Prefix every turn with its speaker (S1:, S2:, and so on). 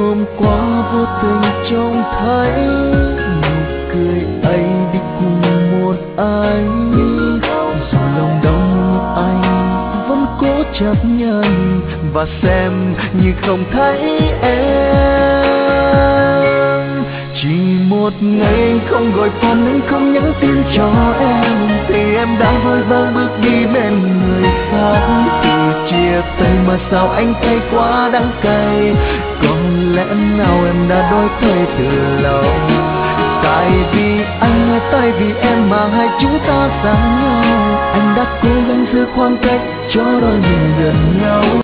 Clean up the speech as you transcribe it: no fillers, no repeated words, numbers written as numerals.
S1: hôm qua vô tình trông thấy nụ cười anh đi cùng một ai, dù lòng đau anh vẫn cố chấp nhận và xem như không thấy em. Chỉ một ngày anh không gọi phone, anh không nhắn tin cho em, thì em đã vội vàng bước đi bên người khác. Từ chia tay mà sao anh thấy quá đắng cay, có lẽ nào em đã đổi thay từ lâu. Tại vì anh hay tại vì em mà hai chúng ta xa nhau, anh đã cố gắng giữ khoảng cách cho đôi mình gần nhau.